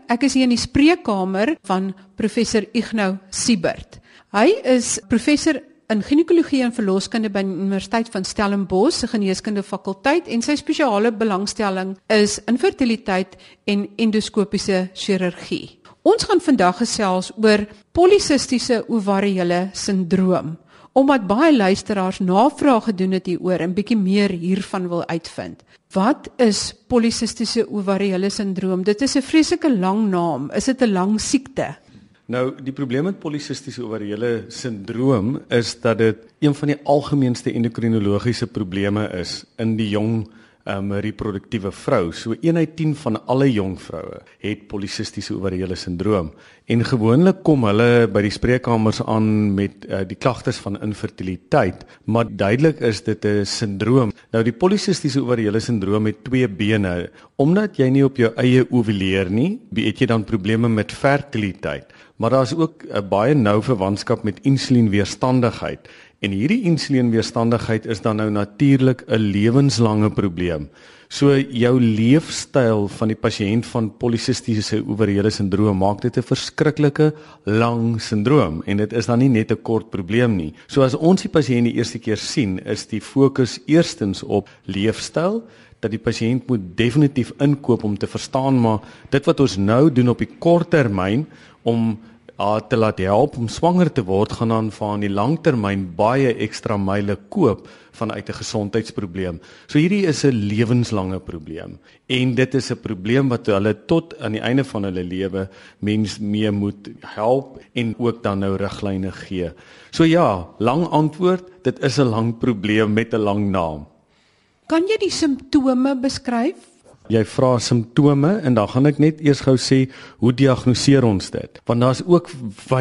Ek is hier in die spreekkamer van professor Ignou Siebert. Hy is professor in ginekologie en verloskunde by die Universiteit van Stellenbosch se geneeskunde fakulteit en sy spesiale belangstelling is infertiliteit en endoskopiese chirurgie. Ons gaan vandag gesels oor polisistiese ovariële sindroom, omdat baie luisteraars navraag gedoen het hieroor en bietjie meer hiervan wil uitvind. Wat is polisistiese ovariële sindroom? Dit is 'n vreeslike lang naam. Is dit 'n lang siekte? Nou, die probleem met polisistiese ovariële sindroom is dat dit een van die algemeenste endokrinologiese probleme is in die jong reproduktiewe vrou. So 1 uit 10 van alle jong vroue het polisistiese ovariële sindroom. En gewoonlik kom hulle by die spreekkamers aan met die klagtes van infertiliteit, maar duidelik is dit 'n sindroom. Nou die polisistiese ovariële sindroom het 2 bene. Omdat jy nie op jou eie ovuleer nie, het jy dan probleme met fertiliteit. Maar daar is ook 'n baie nou verwantskap met insulienweerstandigheid. En hierdie insulienweerstandigheid is dan nou natuurlik 'n lewenslange probleem. So jou leefstyl van die pasiënt van polisistiese ovariële sindroom maak dit 'n verskriklike lang sindroom en dit is dan nie net 'n kort probleem nie. So as ons die pasiënt die eerste keer sien, is die fokus eerstens op leefstyl, dat die pasiënt moet definitief inkoop om te verstaan, maar dit wat ons nou doen op die kort termyn om te laat help om swanger te word, gaan dan van die langtermyn baie ekstra myle koop vanuit 'n gesondheidsprobleem. So hierdie is 'n lewenslange probleem en dit is 'n probleem wat hulle tot aan die einde van hulle lewe mens mee moet help en ook dan nou riglyne gee. So ja, lang antwoord, dit is 'n lang probleem met 'n lang naam. Kan jy die simptome beskryf? Jy vra simptome en dan gaan ek net eers gou sê, hoe diagnoseer ons dit? Want daar's ook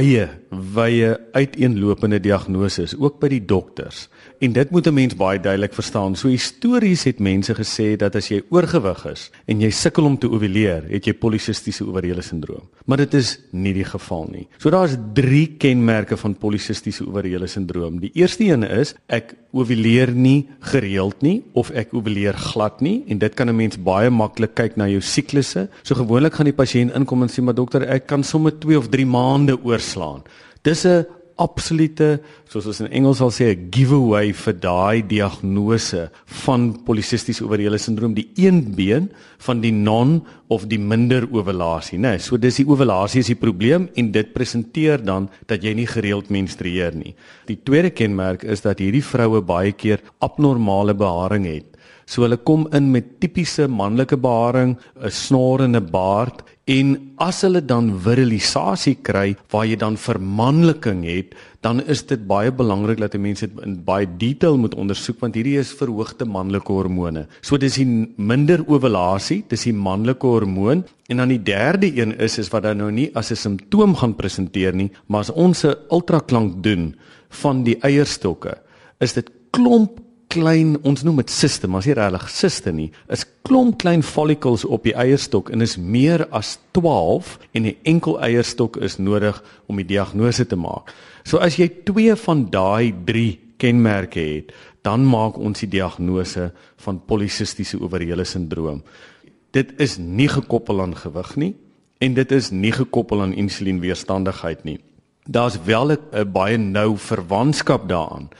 wye uiteenlopende diagnoses, ook by die dokters. En dit moet 'n mens baie duidelik verstaan. So histories het mense gesê dat as jy oorgewig is en jy sukkel om te ovuleer, het jy polisistiese ovariële sindroom. Maar dit is nie die geval nie. So daar's 3 kenmerke van polisistiese ovariële sindroom. Die eerste een is, ek ovuleer nie gereeld nie, of ek ovuleer glad nie, en dit kan 'n mens baie maklik kyk na jou siklusse. So gewoonlik gaan die pasiënt inkom en sê, maar dokter, ek kan sommer 2 of 3 maande oorslaan. Dis 'n absolute, soos ons in Engels sal sê, 'n giveaway vir daai diagnose van polisistiese ovariële sindroom, die een been van die non of die minder ovulasie, né? So dis die ovulasie is die probleem en dit presenteer dan dat jy nie gereeld menstrueer nie. Die tweede kenmerk is dat hierdie vroue baie keer abnormale beharing het. So hulle kom in met tipiese manlike beharing, 'n snor en 'n baard, en as hulle dan virilisasie kry, waar jy dan vermanliking het, dan is dit baie belangrik dat mense dit in baie detail moet ondersoek, want hierdie is verhoogde manlike hormone. So dis die minder ovulasie, dis die manlike hormoon, en dan die derde een is wat dan nou nie as 'n simptoom gaan presenteer nie, maar as ons 'n ultraklank doen van die eierstokke, is dit klomp klein, ons noem dit siste, maar is nie regtig siste nie, is klomp klein follicles op die eierstok en is meer as 12 en 'n enkel eierstok is nodig om die diagnose te maak. So as jy 2 van daai 3 kenmerke het, dan maak ons die diagnose van polisistiese ovariële sindroom. Dit is nie gekoppel aan gewig nie en dit is nie gekoppel aan insulienweerstandigheid nie. Daar's wel 'n baie nou verwantskap daaraan.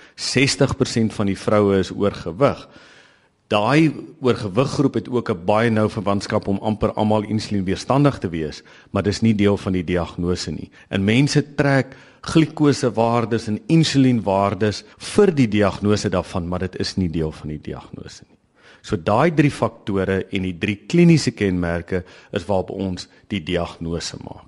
60% van die vroue is oorgewig. Daai oorgewiggroep het ook 'n baie nou verwantskap om amper almal insulienweerstandig te wees, maar dis nie deel van die diagnose nie. En mense trek glikosewaardes en insulienwaardes vir die diagnose daarvan, maar dit is nie deel van die diagnose nie. So daai 3 faktore en die 3 kliniese kenmerke is waarop ons die diagnose maak.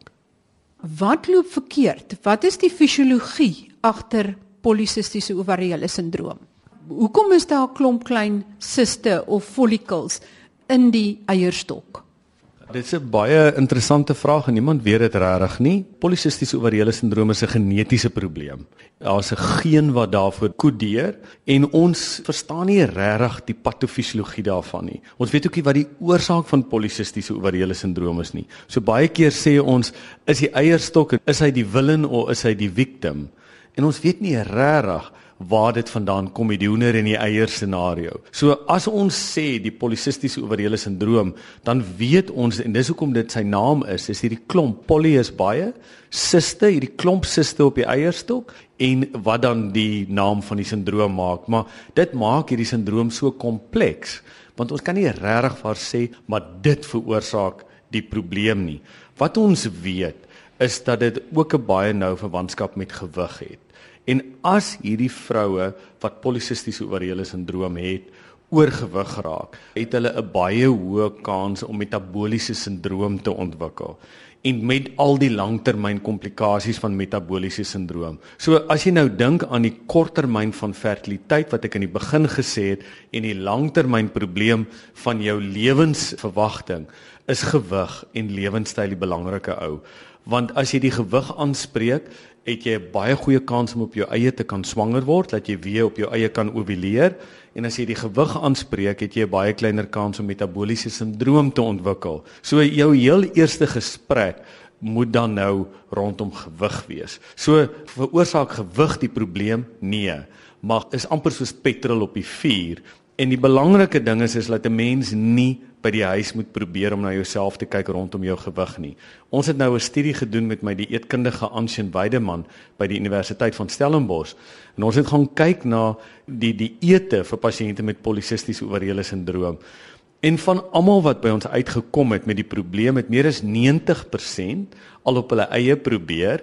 Wat loop verkeerd? Wat is die fisiologie agter polisistiese ovariële sindroom? Hoekom is daar 'n klomp klein siste of follicles in die eierstok? Dit is 'n baie interessante vraag en niemand weet dit regtig nie. Polisistiese ovariële sindroom is 'n genetiese probleem. Daar's 'n geen wat daarvoor kodeer en ons verstaan nie regtig die patofisiologie daarvan nie. Ons weet ook nie wat die oorsaak van polisistiese ovariële sindroom is nie. So baie keer sê ons, is die eierstok, is hy die villain of is hy die victim? En ons weet nie regtig waar dit vandaan kom, die hoender en die eier scenario. So as ons sê die polisistiese ovariële sindroom, dan weet ons, en dis hoekom dit sy naam is hierdie klomp, poly is baie, siste, hierdie klomp siste op die eierstok, en wat dan die naam van die sindroom maak. Maar dit maak hierdie sindroom so kompleks, want ons kan nie regtig waar sê, maar dit veroorsaak die probleem nie. Wat ons weet, is dat dit ook 'n baie nou verwantskap met gewig het. En as hierdie vroue wat polisistiese ovariële sindroom het, oorgewig raak, het hulle 'n baie hoë kans om metabooliese sindroom te ontwikkel. En met al die langtermyn komplikasies van metabooliese sindroom. So as jy nou dink aan die korttermyn van fertiliteit wat ek in die begin gesê het en die langtermyn probleem van jou lewensverwagting, is gewig en lewenstyl die belangrike ou. Want as jy die gewig aanspreek, het jy 'n baie goeie kans om op jou eie te kan swanger word, dat jy weer op jou eie kan ovuleer. En as jy die gewig aanspreek, het jy 'n baie kleiner kans om metabooliese sindroom te ontwikkel. So jou heel eerste gesprek moet dan nou rondom gewig wees. So veroorsaak gewig die probleem? Nee, maar is amper soos petrol op die vuur. En die belangrike ding is dat 'n mens nie by die huis moet probeer om na jouself te kyk rondom jou gewig nie. Ons het nou 'n studie gedoen met my dieetkundige Anshin Weideman by die Universiteit van Stellenbosch. En ons het gaan kyk na die dieete vir pasiënte met polisistiese ovariële sindroom. En van almal wat by ons uitgekom het met die probleem, het meer as 90% al op hulle eie probeer,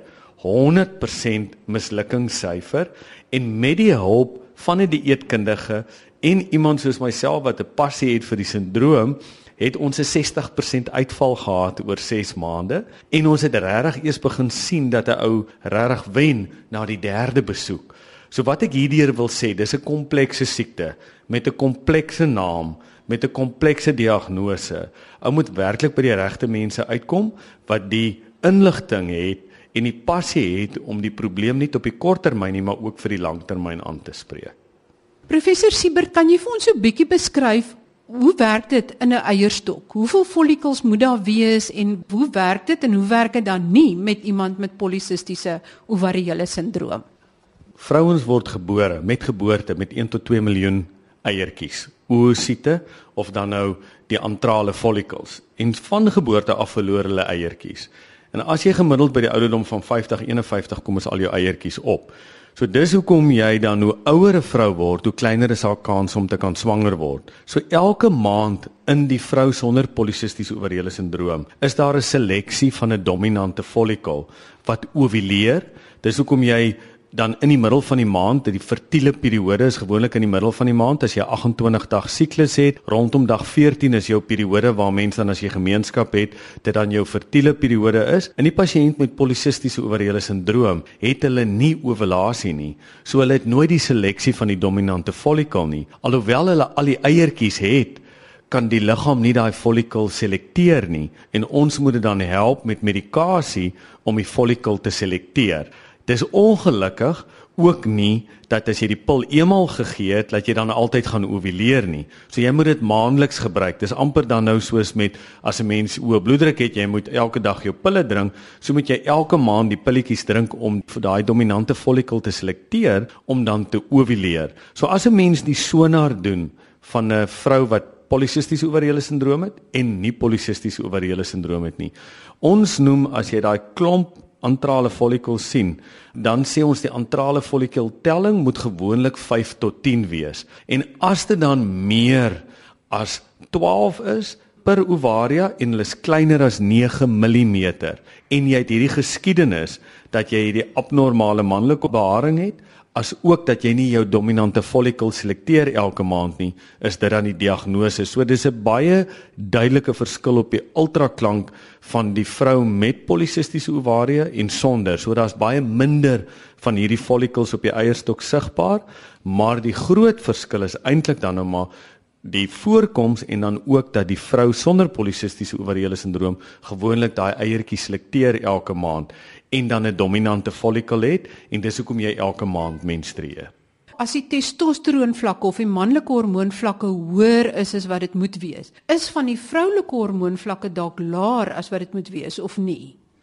100% mislukkingssyfer, en met die hulp van 'n dieetkundige en iemand soos myself wat 'n passie het vir die sindroom, het ons 'n 60% uitval gehad oor 6 maande, en ons het regtig eers begin sien dat 'n ou regtig wen na die 3de besoek. So wat ek hierdeur wil sê, dis 'n komplekse siekte, met 'n komplekse naam, met 'n komplekse diagnose. Ou moet werklik by die regte mense uitkom, wat die inligting het, en die passie het om die probleem nie op die korttermyn nie, maar ook vir die langtermyn aan te spreek. Professor Siebert, kan jy vir ons so 'n bietjie beskryf, hoe werk dit in 'n eierstok? Hoeveel follikels moet daar wees en hoe werk dit en hoe werk dit dan nie met iemand met polisistiese ovariële sindroom? Vrouens word gebore met geboorte met 1 tot 2 miljoen eiertjies, oosiete of dan nou die antrale follikels. En van geboorte af verloor hulle eiertjies. En as jy gemiddeld by die ouderdom van 50-51 kom is al jou eiertjies op. So dis hoekom jy dan, hoe ouer 'n vrou word, hoe kleiner is haar kans om te kan swanger word. So elke maand in die vrou sonder polisistiese ovariële sindroom is daar 'n seleksie van 'n dominante follikel wat ovuleer. Dis hoekom jy dan in die middel van die maand, die fertiele periode is gewoonlik in die middel van die maand, as jy 28 dag siklus het, rondom dag 14 is jou periode waar mense dan as jy gemeenskap het, dit dan jou fertiele periode is. En die pasiënt met polisistiese ovariële sindroom het hulle nie ovulasie nie, so hulle het nooit die seleksie van die dominante follikel nie. Alhoewel hulle al die eiertjies het, kan die liggaam nie daai follikel selekteer nie, en ons moet dit dan help met medikasie om die follikel te selekteer. Dis ongelukkig ook nie dat as jy die pil eenmaal gegee het, dat jy dan altyd gaan ovuleer nie. So jy moet dit maandeliks gebruik. Dis amper dan nou soos met as 'n mens hoë bloeddruk het, jy moet elke dag jou pille drink, so moet jy elke maand die pilletjies drink om vir daai dominante follikel te selekteer om dan te ovuleer. So as 'n mens die sonar doen van 'n vrou wat polisistiese ovariële sindroom het en nie polisistiese ovariële sindroom het nie. Ons noem, as jy daai klomp antrale follikels sien, dan sê ons die antrale follikel telling moet gewoonlik 5 tot 10 wees. En as dit dan meer as 12 is per ovaria en hulle is kleiner as 9 mm en jy het hierdie geskiedenis dat jy hierdie abnormale manlike beharing het, as ook dat jy nie jou dominante follikel selekteer elke maand nie, is dit dan die diagnose. So dis 'n baie duidelike verskil op die ultraklank van die vrou met polisistiese ovarie en sonder. So daar's baie minder van hierdie follikels op die eierstok sigbaar, maar die groot verskil is eintlik dan nou maar die voorkoms en dan ook dat die vrou sonder polisistiese ovariële sindroom gewoonlik daai eiertjie selekteer elke maand en dan 'n dominante follikel het, en dis hoekom jy elke maand menstrueer. As die testosteroonvlakke of die manlike hormoonvlakke hoër is as wat dit moet wees, is van die vroulike hormoonvlakke dalk laer as wat dit moet wees of nie?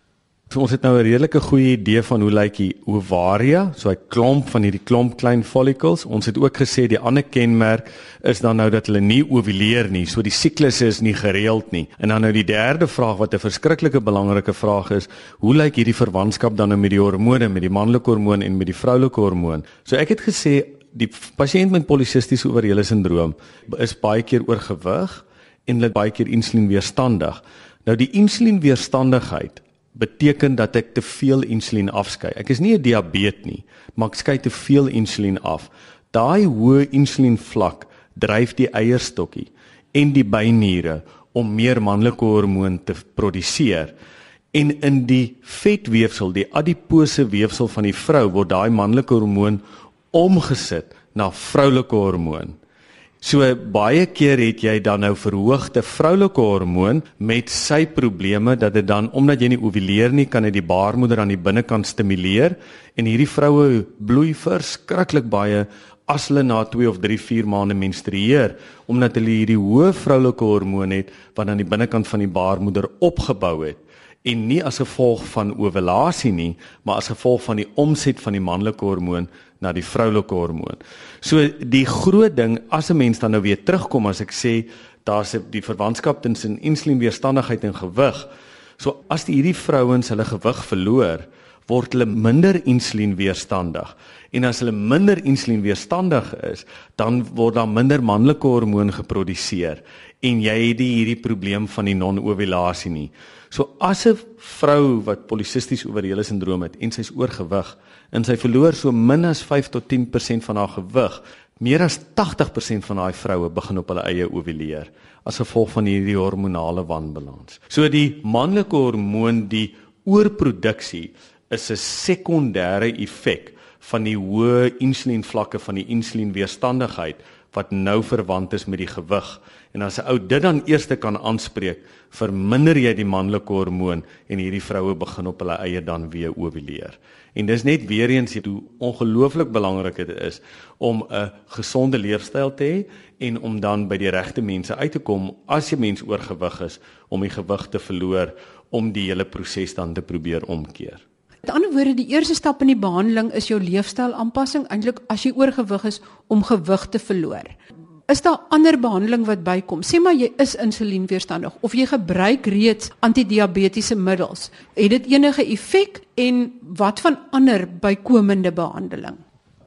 So ons het nou 'n redelike goeie idee van hoe lyk die ovaria, so 'n klomp van hierdie klomp klein follicles. Ons het ook gesê die ander kenmerk is dan nou dat hulle nie ovuleer nie, so die siklus is nie gereeld nie. En dan nou die derde vraag wat 'n verskriklike belangrike vraag is, hoe lyk hierdie verwantskap dan nou met die hormone, met die manlike hormoon en met die vroulike hormoon? So ek het gesê die pasiënt met polisistiese ovariële sindroom is baie keer oorgewig en hulle baie keer insulienweerstandig. Nou die insulienweerstandigheid beteken dat ek te veel insulien afskei. Ek is nie 'n diabetes nie, maar ek skei te veel insulien af. Daai hoë insulienvlak dryf die eierstokkie en die byniere om meer manlike hormoon te produseer. En in die vetweefsel, die adipose weefsel van die vrou, word daai manlike hormoon omgesit na vroulike hormoon. So baie keer het jy dan nou verhoogde vroulike hormoon met sy probleme dat dit dan, omdat jy nie ovuleer nie, kan dit die baarmoeder aan die binnekant stimuleer en hierdie vroue bloei verskriklik baie as hulle na 2 of 3, 4 maande menstrueer, omdat hulle hierdie hoë vroulike hormoon het wat aan die binnekant van die baarmoeder opgebou het. En nie as gevolg van ovulasie nie, maar as gevolg van die omset van die manlike hormoon na die vroulike hormoon. So die groot ding, as 'n mens dan nou weer terugkom, as ek sê, daar's die verwantskap tussen insulienweerstandigheid en gewig. So as hierdie vrouens hulle gewig verloor, word hulle minder insulienweerstandig. En as hulle minder insulienweerstandig is, dan word daar minder manlike hormoon geproduseer. En jy het hierdie probleem van die non-ovulasie nie. So as 'n vrou wat polisistiese ovariële sindroom het en sy is oorgewig en sy verloor so min as 5 tot 10% van haar gewig, meer as 80% van daai vroue begin op hulle eie ovuleer as gevolg van hierdie hormonale wanbalans. So die manlike hormoon, die oorproduksie, is 'n sekondêre effek van die hoë insulienvlakke van die insulienweerstandigheid wat nou verwant is met die gewig. En as 'n ou dit dan eers kan aanspreek, verminder jy die manlike hormoon en hierdie vroue begin op hulle eie dan weer ovuleer. En dis net weer eens hoe ongelooflik belangrik dit is om 'n gesonde leefstyl te hê en om dan by die regte mense uit te kom as jy mens oorgewig is, om die gewig te verloor, om die hele proses dan te probeer omkeer. Met ander woorde, die eerste stap in die behandeling is jou leefstylaanpassing, eintlik as jy oorgewig is om gewig te verloor. Is daar ander behandeling wat bykom? Sê maar jy is insulienweerstandig of jy gebruik reeds antidiabetiese middels. Het dit enige effek en wat van ander bykomende behandeling?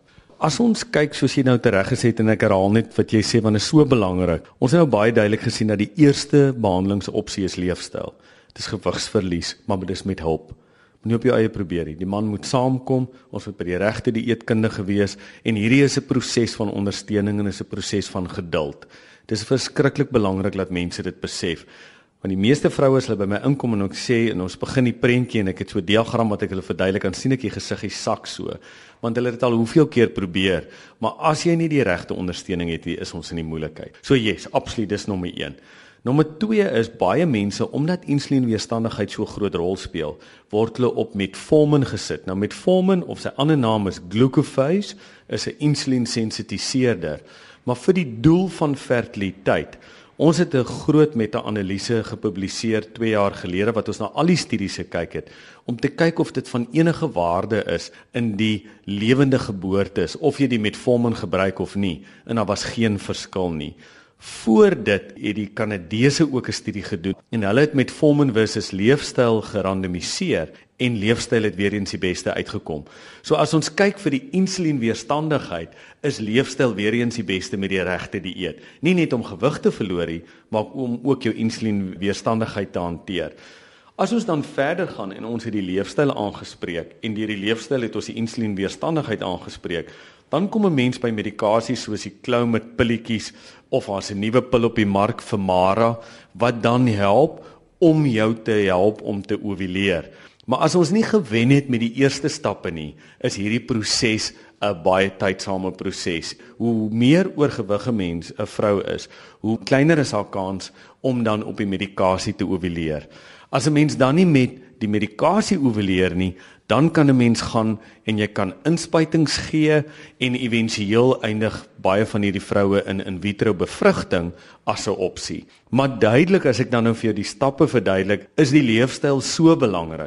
As ons kyk, soos jy nou tereg gesê het en ek herhaal net wat jy sê, want dit is so belangrik. Ons het nou baie duidelik gesien dat die eerste behandelingsopsie is leefstyl. Dit is gewigsverlies, maar dit is met hulp. Nie op jou eie probeer nie. Die man moet saamkom, ons moet by die regte dieetkundige wees en hierdie is 'n proses van ondersteuning en is 'n proses van geduld. Dit is verskriklik belangrik dat mense dit besef. Want die meeste vroue as hulle by my inkom en ek sê en ons begin die prentjie en ek het so 'n diagram wat ek hulle verduidelik, dan sien ek die gesiggie sak so. Want hulle het dit al hoeveel keer probeer, maar as jy nie die regte ondersteuning het, is ons in die moeilikheid. So yes, absoluut, dis nommer 1. Nommer 2 is baie mense, omdat insulienweerstandigheid so 'n groot rol speel, word hulle op metformin gesit. Nou metformin, of sy ander naam is glucophage, is 'n insulinsensitiseerder. Maar vir die doel van fertiliteit, ons het 'n groot meta-analise gepubliseer 2 jaar gelede wat ons na al die studies gekyk het om te kyk of dit van enige waarde is in die lewende geboortes of jy die metformin gebruik of nie, en daar was geen verskil nie. Voor dit het die Kanadese ook 'n studie gedoen en hulle het metformin versus leefstyl gerandomiseer en leefstyl het weer eens die beste uitgekom. So as ons kyk vir die insulienweerstandigheid, is leefstyl weer eens die beste met die regte dieet. Nie net om gewig te verloor nie, maar om ook jou insulienweerstandigheid te hanteer. As ons dan verder gaan en ons het die leefstyl aangespreek en deur die leefstyl het ons die insulienweerstandigheid aangespreek, dan kom 'n mens by medikasies soos die Clomid pilletjies of as 'n nuwe pil op die mark vir Mara wat dan help om jou te help om te ovuleer. Maar as ons nie gewen het met die eerste stappe nie, is hierdie proses 'n baie tydsame proses. Hoe meer oorgewige mens 'n vrou is, hoe kleiner is haar kans om dan op die medikasie te ovuleer. As 'n mens dan nie met die medikasie ovuleer nie, dan kan 'n mens gaan en jy kan inspuitings gee en éventueel eindig baie van hierdie vroue in vitro bevrugting as 'n opsie. Maar duidelik as ek dan nou vir jou die stappe verduidelik, is die leefstyl so belangrik.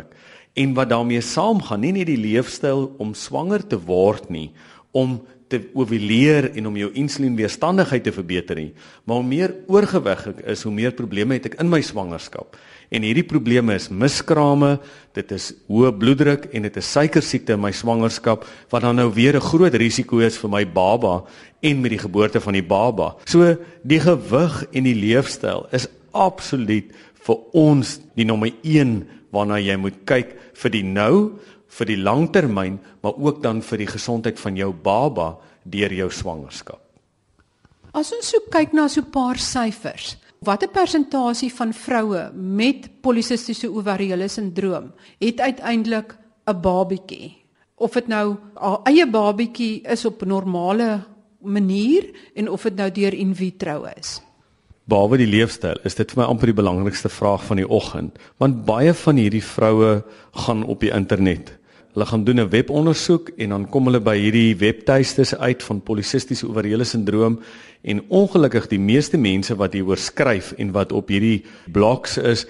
En wat daarmee saamgaan, nie net die leefstyl om swanger te word nie, om te ovuleer en om jou insulienweerstandigheid te verbeter nie, maar hoe meer oorgewig ek is, hoe meer probleme het ek in my swangerskap. En hierdie probleme is miskrame, dit is hoë bloeddruk en dit is suikersiekte in my swangerskap, wat dan nou weer 'n groot risiko is vir my baba en met die geboorte van die baba. So die gewig en die leefstyl is absoluut vir ons die nommer 1 waarna jy moet kyk vir die nou, vir die langtermyn, maar ook dan vir die gesondheid van jou baba deur jou swangerskap. As ons so kyk na so 'n paar syfers, watter persentasie van vroue met polisistiese ovariële sindroom het uiteindelik 'n babietjie? Of dit nou haar eie babietjie is op normale manier en of dit nou deur in vitro is. Behalwe die leefstyl, is dit vir my amper die belangrikste vraag van die oggend, want baie van hierdie vroue gaan op die internet. Hulle gaan doen 'n webondersoek en dan kom hulle by hierdie webtuistes uit van polisistiese ovariële sindroom en ongelukkig die meeste mense wat hieroor skryf en wat op hierdie blogs is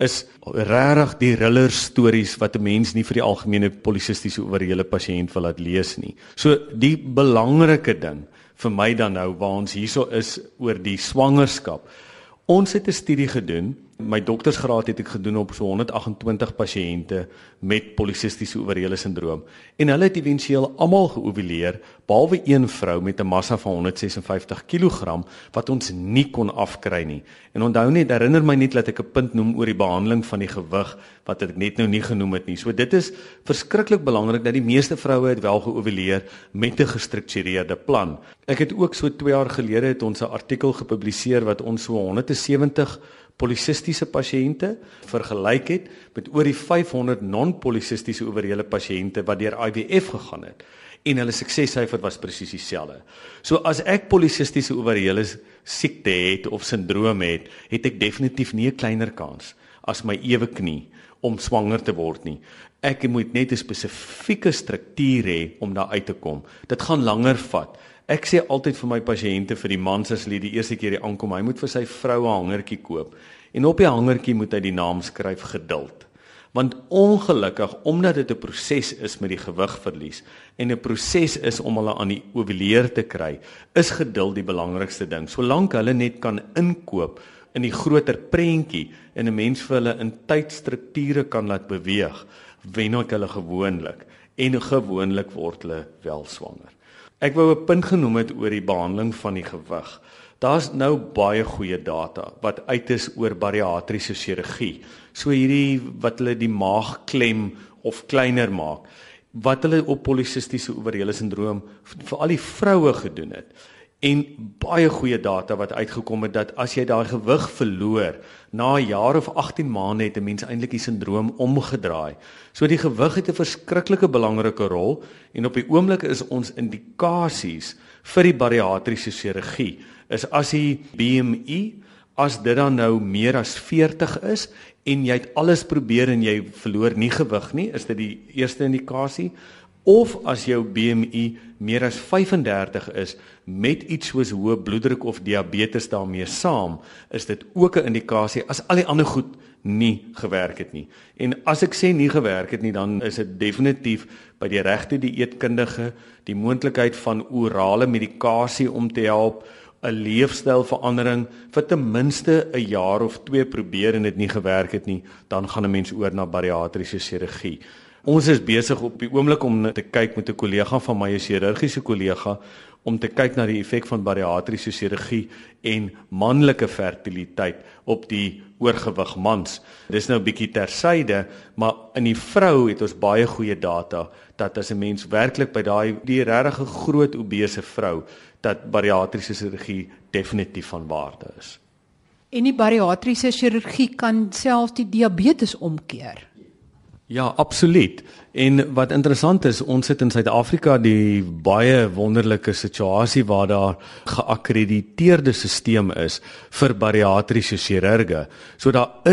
regtig die thriller stories wat 'n mens nie vir die algemene polisistiese ovariële pasiënt wil laat lees nie. So die belangrike ding vir my dan nou waar ons hierso is oor die swangerskap. Ons het 'n studie gedoen. My doktorsgraad het ek gedoen op so 128 pasiënte met polisistiese ovariële sindroom en hulle het éventueel almal geovuleer behalwe een vrou met 'n massa van 156 kg wat ons nie kon afkry nie. En onthou net, herinner my net dat ek 'n punt noem oor die behandeling van die gewig wat ek net nou nie genoem het nie. So dit is verskriklik belangrik dat die meeste vroue het wel geovuleer met 'n gestruktureerde plan. Ek het ook so 2 jaar gelede het ons 'n artikel gepubliseer wat ons so 170 polisistiese pasiënte vergelyk het met oor die 500 non-polisistiese ovariële pasiënte wat deur IVF gegaan het en hulle suksessyfer was presies dieselfde. So as ek polisistiese ovariële siekte het of sindroom het ek definitief nie 'n kleiner kans as my ewe knie om swanger te word nie. Ek moet net 'n spesifieke struktuur hê om daar uit te kom. Dit gaan langer vat. Ek sê altyd vir my pasiënte, vir die mans as hulle die eerste keer hier aankom, hy moet vir sy vrou 'n hangertjie koop. En op die hangertjie moet hy die naam skryf geduld. Want ongelukkig, omdat dit 'n proses is met die gewigverlies en 'n proses is om hulle aan die ovuleer te kry, is geduld die belangrikste ding. Solank hulle net kan inkoop in die groter prentjie en 'n mens vir hulle in tydstrukture kan laat beweeg, wen ek hulle gewoonlik en gewoonlik word hulle wel swanger. Ek wou 'n punt genoem het oor die behandeling van die gewig. Daar's nou baie goeie data wat uit is oor bariatriese chirurgie. So hierdie wat hulle die maag klem of kleiner maak, wat hulle op polisistiese ovariële sindroom vir al die vroue gedoen het. En baie goeie data wat uitgekom het dat as jy daai gewig verloor, na 'n jaar of 18 maande het 'n mens eintlik die sindroom omgedraai. So die gewig het 'n verskriklike belangrike rol en op die oomblik is ons indikasies vir die bariatriese chirurgie is as die BMI, as dit dan nou meer as 40 is en jy het alles probeer en jy verloor nie gewig nie, is dit die eerste indikasie. Of as jou BMI meer as 35 is met iets soos hoë bloeddruk of diabetes daarmee saam, is dit ook 'n indikasie as al die ander goed nie gewerk het nie. En as ek sê nie gewerk het nie, dan is dit definitief by die regte dieetkundige, die moontlikheid van orale medikasie om te help, 'n leefstylverandering vir ten minste 'n jaar of 2 probeer en dit nie gewerk het nie, dan gaan 'n mens oor na bariatriese chirurgie. Ons is besig op die oomblik om te kyk met 'n kollega van my, 'n chirurgiese kollega, om te kyk na die effek van bariatriese chirurgie en manlike fertiliteit op die oorgewig mans. Dis nou 'n bietjie tersyde, maar in die vrou het ons baie goeie data dat as 'n mens werklik by die regtig groot obese vrou, dat bariatriese chirurgie definitief van waarde is. En die bariatriese chirurgie kan selfs die diabetes omkeer. Ja, absoluut. En wat interessant is, ons het in Suid-Afrika die baie wonderlike situasie waar daar geakkrediteerde stelsel is vir bariatriese chirurge. So daar is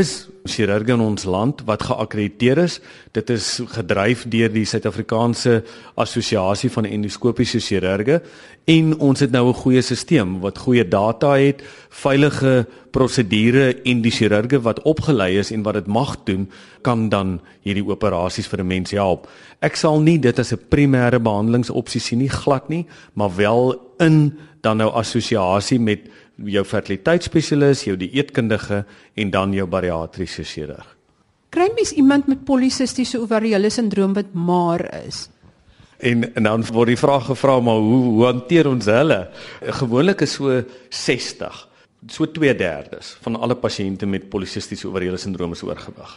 chirurge in ons land wat geakkrediteer is. Dit is gedryf deur die Suid-Afrikaanse Assosiasie van Endoskopiese Chirurge en ons het nou 'n goeie stelsel wat goeie data het, veilige prosedure en die chirurge wat opgelei is en wat dit mag doen, kan dan hierdie operasies vir 'n mens help. Ek sal nie dit as 'n primêre behandelingsopsie sien nie, glad nie, maar wel in dan nou assosiasie met jou fertiliteitsspesialis, jou dieetkundige en dan jou bariatriese chirurg. Kry mens iemand met polisistiese ovariële sindroom wat maar is? En dan word die vraag gevra, maar hoe hanteer ons hulle? Gewoonlik is so 60, so 2/3 van alle pasiënte met polisistiese ovariële sindroom is oorgewig.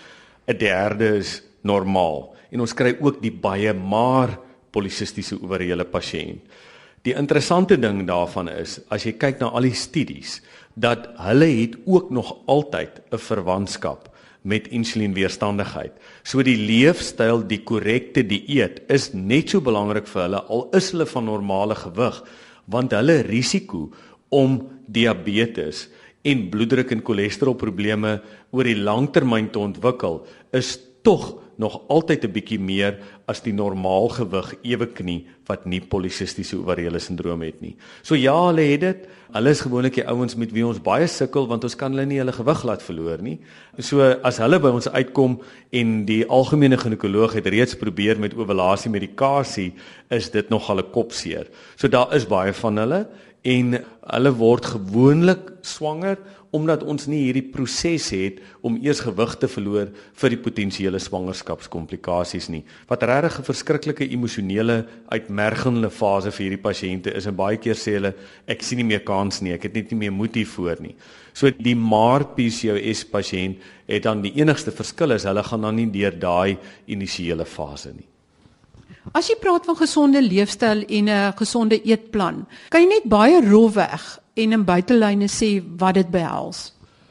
1/3 is normaal. En ons kry ook die baie maar polisistiese ovariële pasiënt. Die interessante ding daarvan is, as jy kyk na al die studies, dat hulle het ook nog altyd 'n verwantskap met insulienweerstandigheid. So die leefstyl, die korrekte dieet is net so belangrik vir hulle, al is hulle van normale gewig, want hulle risiko om diabetes en bloeddruk en cholesterolprobleme oor die langtermyn te ontwikkel, is tog nog altyd 'n bietjie meer as die normaal gewig eweknie wat nie polisistiese ovariële sindroom het nie. So ja, hulle het dit. Hulle is gewoonlik die ouens met wie ons baie sukkel, want ons kan hulle nie hulle gewig laat verloor nie. So as hulle by ons uitkom en die algemene ginekoloog het reeds probeer met ovulasie medikasie, is dit nogal 'n kopseer. So daar is baie van hulle en hulle word gewoonlik swanger omdat ons nie hierdie proses het om eers gewig te verloor vir die potensiële swangerskapskomplikasies nie. Wat regtig 'n verskriklike emosionele uitmergende fase vir hierdie pasiënte is, en baie keer sê hulle, ek sien nie meer kans nie, ek het net nie meer moed hiervoor nie. So die maar PCOS pasiënt het dan die enigste verskil is, hulle gaan dan nie deur daai initiële fase nie. As jy praat van gesonde leefstyl en 'n gesonde eetplan, kan jy net baie rofweg en in buitelyne sê wat dit behels?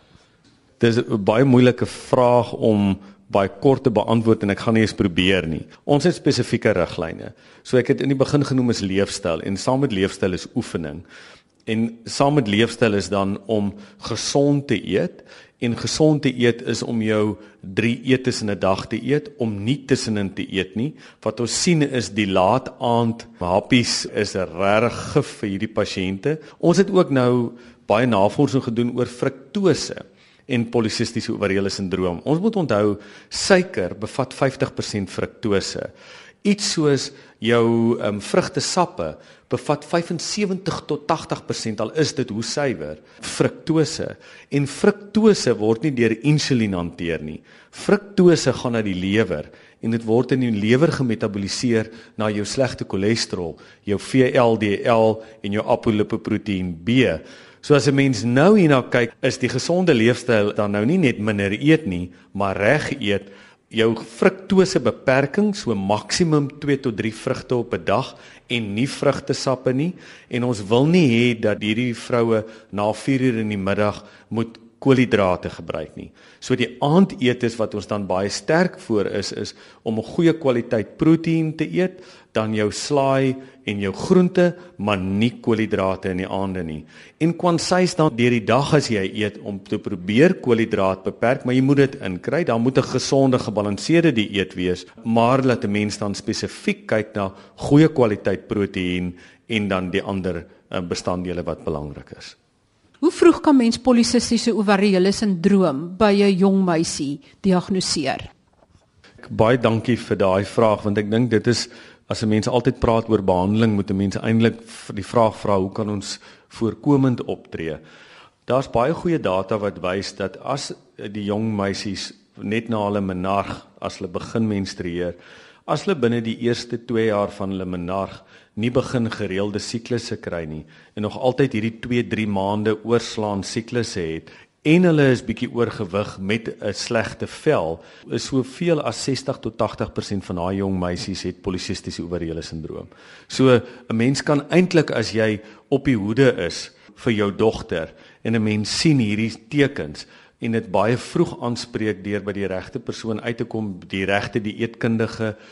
Dis 'n baie moeilike vraag om baie kort te beantwoord en ek gaan nie eens probeer nie. Ons het spesifieke riglyne. So ek het in die begin genoem is leefstyl en saam met leefstyl is oefening. En saam met leefstyl is dan om gesond te eet. En gesond te eet is om jou 3 etes in 'n dag te eet, om nie tussenin te eet nie. Wat ons sien is die laat aand happies is regtig gif vir hierdie pasiënte. Ons het ook nou baie navorsing gedoen oor fruktose en polisistiese ovariële sindroom. Ons moet onthou, suiker bevat 50% fruktose. Iets soos jou vrugtesappe bevat 75 tot 80%, al is dit hoe suiwer, fruktose. En fruktose word nie deur insulien hanteer nie. Fruktose gaan na die lewer en dit word in die lewer gemetaboliseer na jou slegte cholesterol, jou VLDL en jou apolipoproteïen B. So as 'n mens nou hierna kyk, is die gesonde leefstyl dan nou nie net minder eet nie, maar reg eet. Jou fruktose beperking, so maksimum 2 tot 3 vrugte op 'n dag en nie vrugtesappe nie. En ons wil nie hê dat hierdie vroue na 4:00 in die middag moet koolhidrate gebruik nie. So die aandetes wat ons dan baie sterk voor is om 'n goeie kwaliteit proteïen te eet, dan jou slaai en jou groente, maar nie koolhidrate in die aande nie. En kwansies dan deur die dag as jy eet om te probeer koolhidraat beperk, maar jy moet dit inkry. Dan moet 'n gesonde, gebalanseerde dieet wees, maar laat 'n mens dan spesifiek kyk na goeie kwaliteit proteïen en dan die ander bestanddele wat belangrik is. Hoe vroeg kan mens polisistiese ovariële sindroom by 'n jong meisie diagnoseer? Baie dankie vir daai vraag, want ek dink dit is, as 'n mens altyd praat oor behandeling, moet 'n mens eintlik die vraag vra, hoe kan ons voorkomend optree? Daar's baie goeie data wat wys dat as die jong meisies net na hulle menarg, as hulle begin menstrueer, as hulle binne die eerste 2 jaar van hulle menarg nie begin gereelde siklusse kry nie, en nog altyd hierdie 2-3 maande oorslaan siklusse het, en hulle is bietjie oorgewig met 'n slegte vel, is soveel as 60 tot 80% van daai jong meisies het polisistiese ovariële sindroom. So 'n mens kan eintlik, as jy op die hoede is vir jou dogter en 'n mens sien hierdie tekens en dit baie vroeg aanspreek deur by die regte persoon uit te kom, die regte dieetkundige,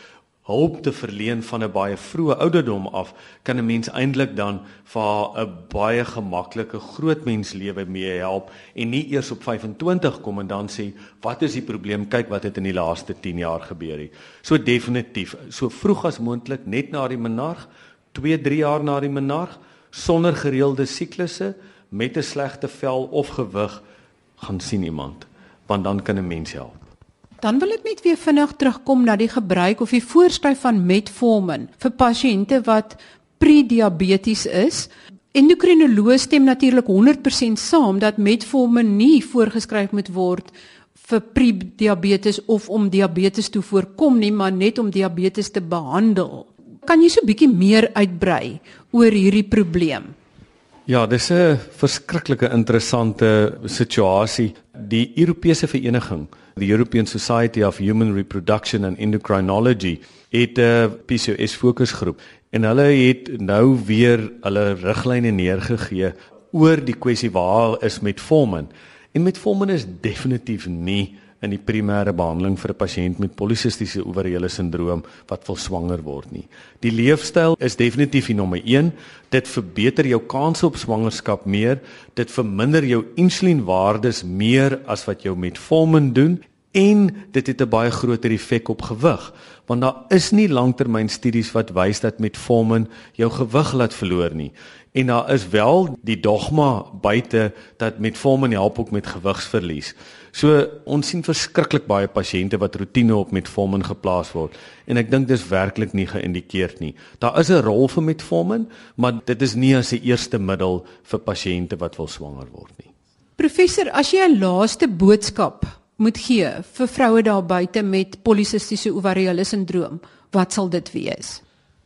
hulp te verleen van 'n baie vroeë ouderdom af, kan 'n mens eintlik dan vir haar 'n baie gemaklike groot menslewe mee help en nie eers op 25 kom en dan sê, wat is die probleem? Kyk wat het in die laaste 10 jaar gebeur nie. So definitief, so vroeg as moontlik, net na die menarg, 2-3 jaar na die menarg, sonder gereelde siklusse, met 'n slegte vel of gewig, gaan sien iemand, want dan kan 'n mens help. Dan wil ek net weer vinnig terugkom na die gebruik of die voorskryf van metformin vir pasiënte wat prediabetes is. Endokrinoloog stem natuurlik 100% saam dat metformin nie voorgeskryf moet word vir prediabetes of om diabetes te voorkom nie, maar net om diabetes te behandel. Kan jy so 'n bietjie meer uitbrei oor hierdie probleem? Ja, dis 'n verskriklike interessante situasie. Die Europese vereniging, the European Society of Human Reproduction and Endocrinology, het 'n PCOS fokusgroep en hulle het nou weer hulle riglyne neergegee oor die kwessie waar is metformin. En metformin is definitief nie in die primêre behandeling vir 'n pasiënt met polisistiese ovariële sindroom wat wil swanger word nie. Die leefstyl is definitief die nommer 1. Dit verbeter jou kanse op swangerskap meer, dit verminder jou insulienwaardes meer as wat jou metformin doen en dit het 'n baie groter effek op gewig, want daar is nie langtermynstudies wat wys dat metformin jou gewig laat verloor nie. En daar is wel die dogma buite dat metformin help ook met gewigsverlies. So ons sien verskriklik baie pasiënte wat roetine op metformin geplaas word en ek dink dis werklik nie geïndikeerd nie. Daar is 'n rol vir metformin, maar dit is nie as 'n eerste middel vir pasiënte wat wil swanger word nie. Professor, as jy 'n laaste boodskap moet gee vir vroue daar buite met polisistiese ovariële sindroom, wat sal dit wees?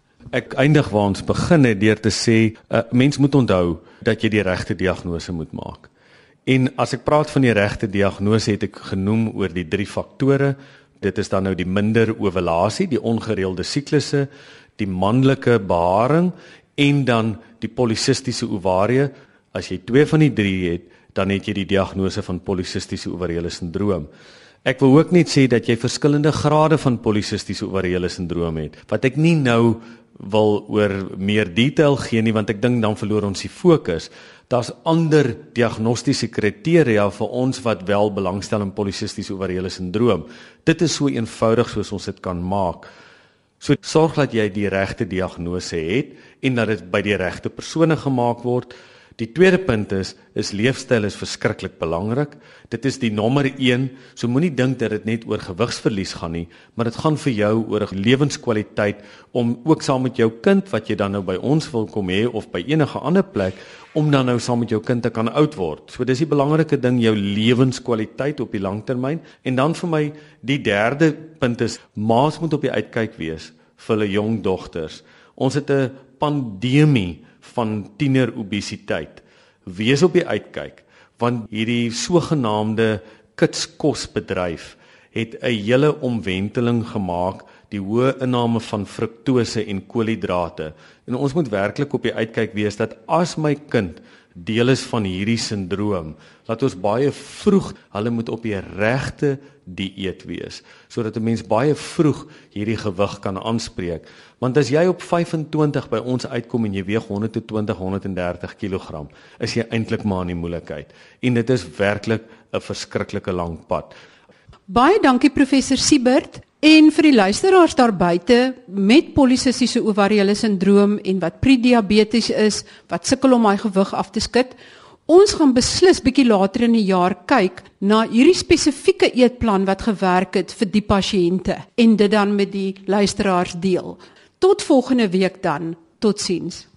Ek eindig waar ons begin het deur te sê, mens moet onthou dat jy die regte diagnose moet maak. En as ek praat van die regte diagnose, het ek genoem oor die 3 faktore. Dit is dan nou die minder ovulasie, die ongereelde siklusse, die manlike beharing en dan die polisistiese ovarie. As jy 2 van die 3 het, dan het jy die diagnose van polisistiese ovariële sindroom. Ek wil ook net sê dat jy verskillende grade van polisistiese ovariële sindroom het, wat ek nie nou wil oor meer detail gee nie, want ek dink dan verloor ons die fokus. Daar's ander diagnostiese kriteria vir ons wat wel belangstel in polisistiese ovariële sindroom. Dit is so eenvoudig soos ons dit kan maak. So sorg dat jy die regte diagnose het en dat dit by die regte persone gemaak word. Die tweede punt is leefstyl is verskriklik belangrik. Dit is die nommer 1, so moenie dink dat dit net oor gewigsverlies gaan nie, maar dit gaan vir jou oor 'n lewenskwaliteit om ook saam met jou kind, wat jy dan nou by ons wil kom hê of by enige ander plek, om dan nou saam met jou kind te kan oud word. So dis die belangrike ding, jou lewenskwaliteit op die langtermyn. En dan vir my, die derde punt is, ma's moet op die uitkyk wees vir hulle jong dogters. Ons het 'n pandemie van tienerobesiteit. Wees op die uitkyk, want hierdie sogenaamde kitskosbedryf het 'n hele omwenteling gemaak, die hoë inname van fruktose en koolhidrate. En ons moet werklik op die uitkyk wees dat as my kind deel is van hierdie sindroom, dat ons baie vroeg, hulle moet op die regte dieet wees, sodat 'n mens baie vroeg hierdie gewig kan aanspreek. Want as jy op 25 by ons uitkom en jy weeg 120-130 kg, is jy eintlik maar in die moeilikheid. En dit is werklik 'n verskriklike lang pad. Baie dankie professor Siebert. En vir die luisteraars daar buite met polisistiese ovariële sindroom en wat prediabetes is, wat sukkel om hy gewig af te skud, ons gaan beslis bietjie later in die jaar kyk na hierdie spesifieke eetplan wat gewerk het vir die pasiënte en dit dan met die luisteraars deel. Tot volgende week dan. Totsiens.